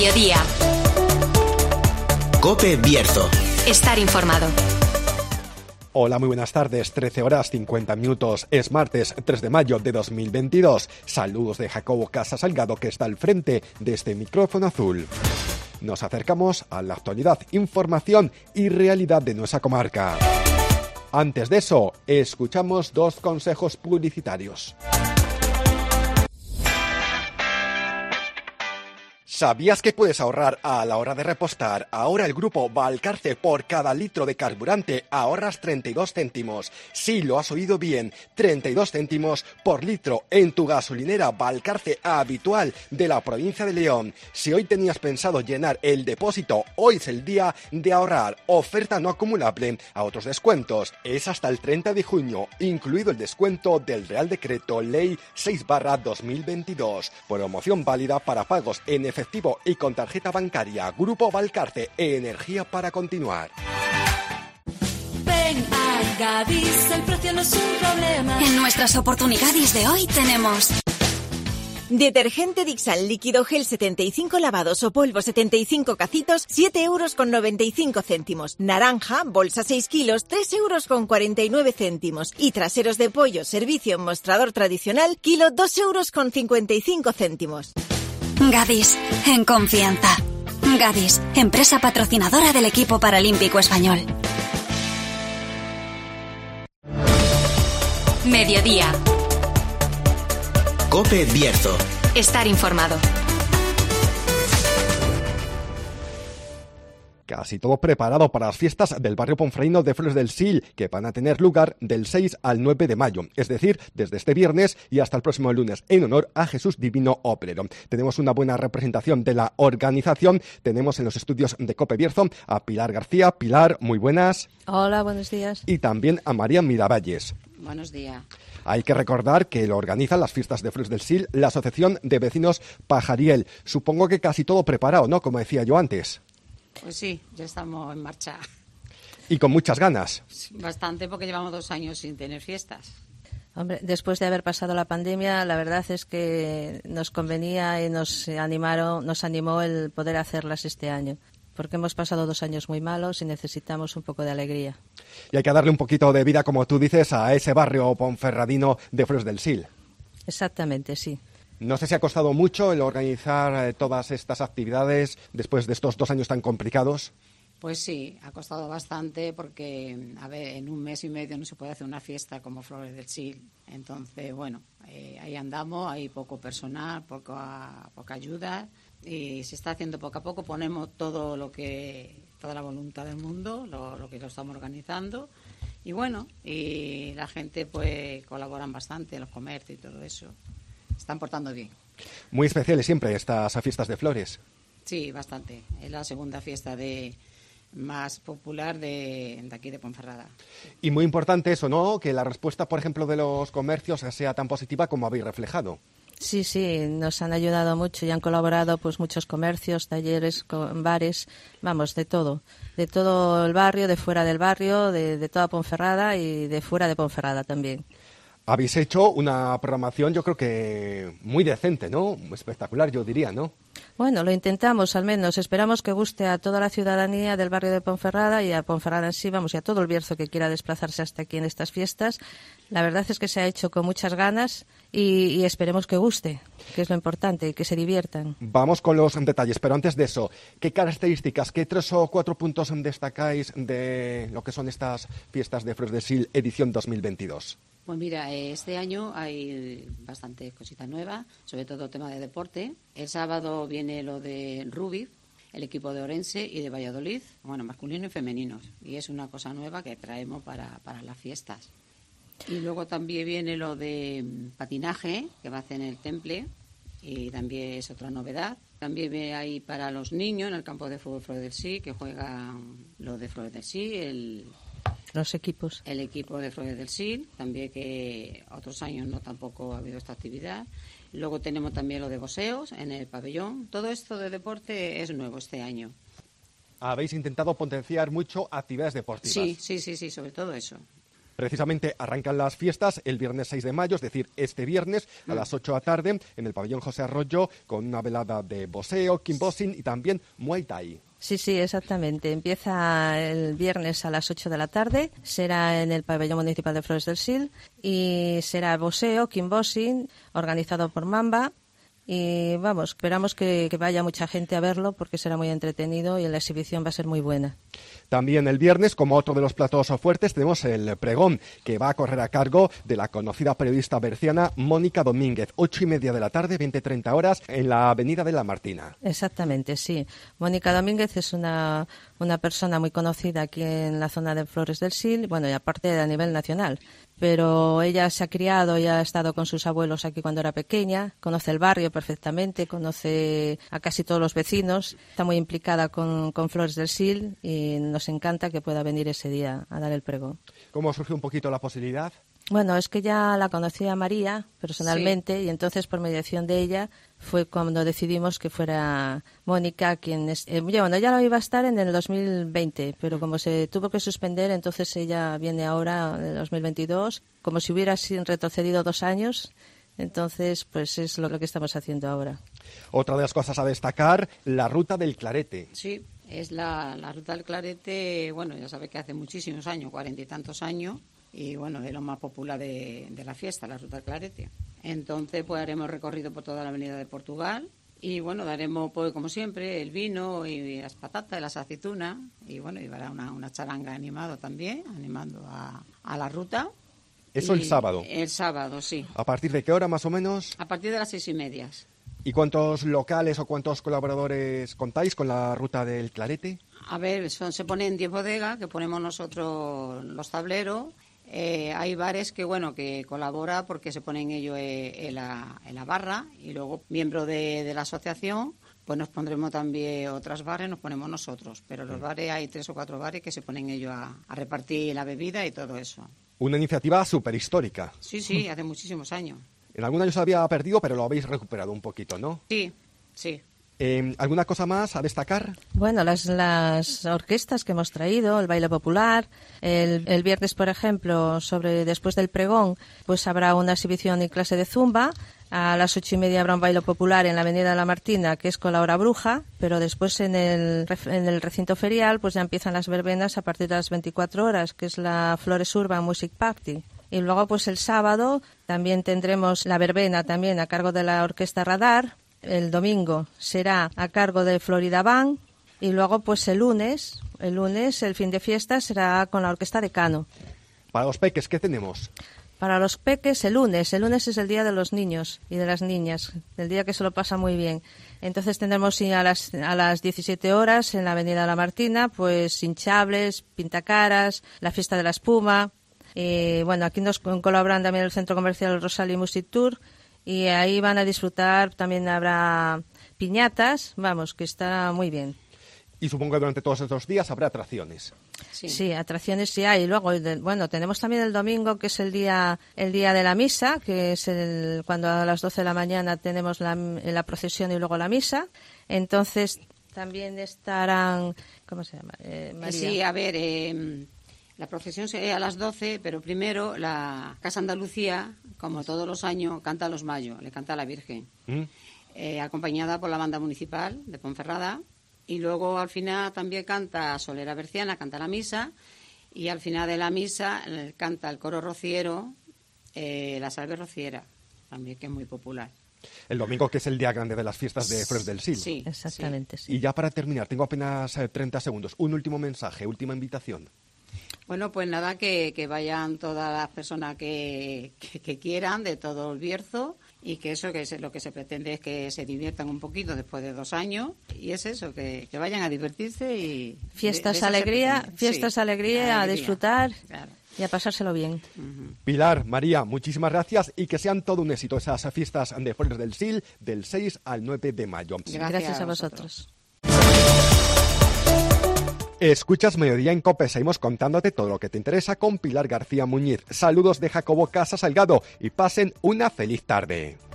Mediodía. COPE Bierzo. Estar informado. Hola, muy buenas tardes, 13 horas 50 minutos, es martes 3 de mayo de 2022. Saludos de Jacobo Casa Salgado, que está al frente de este micrófono azul. Nos acercamos a la actualidad, información y realidad de nuestra comarca. Antes de eso, escuchamos dos consejos publicitarios. ¿Sabías que puedes ahorrar a la hora de repostar? Ahora el grupo Valcarce, por cada litro de carburante ahorras 32 céntimos. Sí, lo has oído bien, 32 céntimos por litro en tu gasolinera Valcarce habitual de la provincia de León. Si hoy tenías pensado llenar el depósito, hoy es el día de ahorrar. Oferta no acumulable a otros descuentos. Es hasta el 30 de junio, incluido el descuento del Real Decreto Ley 6/2022. Promoción válida para pagos en efectivo y con tarjeta bancaria. Grupo Valcarce, energía para continuar. Ven a Gadis, el precio no es un problema. En nuestras oportunidades de hoy tenemos detergente Dixal líquido gel 75 lavados o polvo 75 cacitos, 7,95 €. Naranja, bolsa 6 kilos, 3,49 €. Y traseros de pollo, servicio en mostrador tradicional, kilo 2,55 €. Gadis, en confianza. Gadis, empresa patrocinadora del equipo paralímpico español. Mediodía. COPE Bierzo. Estar informado. Casi todo preparado para las fiestas del barrio ponferradino de Flores del Sil, que van a tener lugar del 6 al 9 de mayo, es decir, desde este viernes y hasta el próximo lunes, en honor a Jesús Divino Obrero. Tenemos una buena representación de la organización. Tenemos en los estudios de COPE Bierzo a Pilar García. Pilar, muy buenas. Hola, buenos días. Y también a María Miravalles. Buenos días. Hay que recordar que lo organiza las fiestas de Flores del Sil la Asociación de Vecinos Pajariel. Supongo que casi todo preparado, ¿no? Como decía yo antes. Pues sí, ya estamos en marcha. Y con muchas ganas. Bastante, porque llevamos 2 años sin tener fiestas. Hombre, después de haber pasado la pandemia, la verdad es que nos convenía y nos animó el poder hacerlas este año, porque hemos pasado 2 años muy malos y necesitamos un poco de alegría. Y hay que darle un poquito de vida, como tú dices, a ese barrio ponferradino de Flores del Sil. Exactamente, sí. No sé si ha costado mucho el organizar todas estas actividades después de estos 2 años tan complicados. Pues sí, ha costado bastante porque, a ver, en 1 mes y medio no se puede hacer una fiesta como Flores del Sil. Entonces, bueno, ahí andamos, hay poco personal, poca ayuda y se está haciendo poco a poco. Ponemos toda la voluntad del mundo, lo que lo estamos organizando. Y bueno, y la gente pues colaboran bastante, los comercios y todo eso. Están portando bien. Muy especiales siempre estas fiestas de flores. Sí, bastante. Es la segunda fiesta más popular de aquí de Ponferrada. Y muy importante eso, ¿no? Que la respuesta, por ejemplo, de los comercios sea tan positiva como habéis reflejado. Sí, nos han ayudado mucho y han colaborado pues muchos comercios, talleres, bares, vamos, de todo el barrio, de fuera del barrio, de toda Ponferrada y de fuera de Ponferrada también. Habéis hecho una programación, yo creo que muy decente, ¿no? Espectacular, yo diría, ¿no? Bueno, lo intentamos al menos. Esperamos que guste a toda la ciudadanía del barrio de Ponferrada y a Ponferrada en sí, vamos, y a todo el Bierzo que quiera desplazarse hasta aquí en estas fiestas. La verdad es que se ha hecho con muchas ganas y esperemos que guste, que es lo importante, y que se diviertan. Vamos con los detalles, pero antes de eso, ¿qué características, qué 3 o 4 puntos destacáis de lo que son estas fiestas de Flores del Sil edición 2022? Pues mira, este año hay bastante cositas nuevas, sobre todo tema de deporte. El sábado viene lo de rugby, el equipo de Orense y de Valladolid, bueno, masculino y femenino. Y es una cosa nueva que traemos para las fiestas. Y luego también viene lo de patinaje, que va a hacer en el Temple, y también es otra novedad. También hay para los niños en el campo de fútbol Flores del Sil, que juegan los de Flores del Sil, los equipos. El equipo de Flores del Sil, también, que otros años no tampoco ha habido esta actividad. Luego tenemos también lo de boxeos en el pabellón. Todo esto de deporte es nuevo este año. Habéis intentado potenciar mucho actividades deportivas. Sí, sobre todo eso. Precisamente arrancan las fiestas el viernes 6 de mayo, es decir, este viernes a las 8 de la tarde en el pabellón José Arroyo con una velada de boxeo, kickboxing y también Muay Thai. Sí, exactamente. Empieza el viernes a las 8 de la tarde, será en el pabellón municipal de Flores del Sil y será boxeo, kickboxing, organizado por Mamba. Y vamos, esperamos que vaya mucha gente a verlo porque será muy entretenido y la exhibición va a ser muy buena. También el viernes, como otro de los platos fuertes, tenemos el pregón, que va a correr a cargo de la conocida periodista berciana Mónica Domínguez, 8:30 de la tarde, 20:30 horas, en la Avenida de la Martina. Exactamente, sí. Mónica Domínguez es una persona muy conocida aquí en la zona de Flores del Sil, bueno, y aparte a nivel nacional. Pero ella se ha criado y ha estado con sus abuelos aquí cuando era pequeña, conoce el barrio perfectamente, conoce a casi todos los vecinos, está muy implicada con Flores del Sil y nos encanta que pueda venir ese día a dar el pregón. ¿Cómo surgió un poquito la posibilidad? Bueno, es que ya la conocía María personalmente y entonces por mediación de ella fue cuando decidimos que fuera Mónica quien es. Bueno, ella lo iba a estar en el 2020, pero como se tuvo que suspender, entonces ella viene ahora en el 2022, como si hubiera retrocedido 2 años. Entonces, pues es lo que estamos haciendo ahora. Otra de las cosas a destacar, la Ruta del Clarete. Sí, es la Ruta del Clarete, bueno, ya sabe que hace muchísimos años, 40 y tantos años, y bueno, es lo más popular de la fiesta, la Ruta del Clarete. Entonces, pues haremos recorrido por toda la Avenida de Portugal y bueno, daremos, pues como siempre, el vino y las patatas y las aceitunas y bueno, y habrá una charanga animado también, animando a la ruta. ¿Eso el sábado? El sábado, sí. ¿A partir de qué hora más o menos? A partir de las 6:30. ¿Y cuántos locales o cuántos colaboradores contáis con la Ruta del Clarete? A ver, se ponen 10 bodegas que ponemos nosotros los tableros. Hay bares que colabora porque se ponen ellos en la barra y luego miembros de la asociación pues nos pondremos también otras bares, nos ponemos nosotros, pero los bares hay 3 o 4 bares que se ponen ellos a repartir la bebida y todo eso. Una iniciativa súper histórica. Sí, hace muchísimos años. En algún año se había perdido, pero lo habéis recuperado un poquito, ¿no? Sí. ¿Alguna cosa más a destacar? Bueno, las orquestas que hemos traído, el baile popular. El viernes, por ejemplo, después del pregón, pues habrá una exhibición y clase de zumba. A las 8:30 habrá un baile popular en la Avenida de la Martina, que es con la hora bruja, pero después en el recinto ferial pues ya empiezan las verbenas a partir de las 24 horas, que es la Flores Urban Music Party. Y luego pues el sábado también tendremos la verbena también a cargo de la Orquesta Radar. El domingo será a cargo de Florida Band y luego pues el lunes, el fin de fiesta, será con la Orquesta de Cano. Para los peques, ¿qué tenemos? Para los peques, el lunes es el día de los niños y de las niñas, el día que se lo pasa muy bien. Entonces tendremos a las 17 horas en la Avenida de la Martina, pues hinchables, pintacaras, la fiesta de la espuma. Bueno, aquí nos colaboran también el Centro Comercial Rosalie Music Tour y ahí van a disfrutar, también habrá piñatas, vamos, que está muy bien. Y supongo que durante todos estos días habrá atracciones. Sí, atracciones sí hay. Y luego, tenemos también el domingo, que es el día de la misa, que es cuando a las 12 de la mañana tenemos la procesión y luego la misa. Entonces, también estarán... ¿Cómo se llama? María. Sí, a ver, la procesión sería a las 12, pero primero la Casa Andalucía, como todos los años, canta a los mayos, le canta a la Virgen, acompañada por la banda municipal de Ponferrada. Y luego al final también canta Solera Berciana, canta la misa, y al final de la misa canta el coro rociero, la Salve Rociera, también que es muy popular. El domingo, que es el día grande de las fiestas de Flores del Sil. Sí, exactamente. Sí. Y ya para terminar, tengo apenas 30 segundos. Un último mensaje, última invitación. Bueno, pues nada, que vayan todas las personas que quieran, de todo el Bierzo, y que eso, que lo que se pretende es que se diviertan un poquito después de 2 años, y es eso, que vayan a divertirse y... Fiestas, alegría, a disfrutar, claro, y a pasárselo bien. Pilar, María, muchísimas gracias y que sean todo un éxito esas fiestas de Flores del Sil del 6 al 9 de mayo. Gracias a vosotros. Escuchas Mediodía en COPE, seguimos contándote todo lo que te interesa con Pilar García Muñiz. Saludos de Jacobo Casa Salgado y pasen una feliz tarde.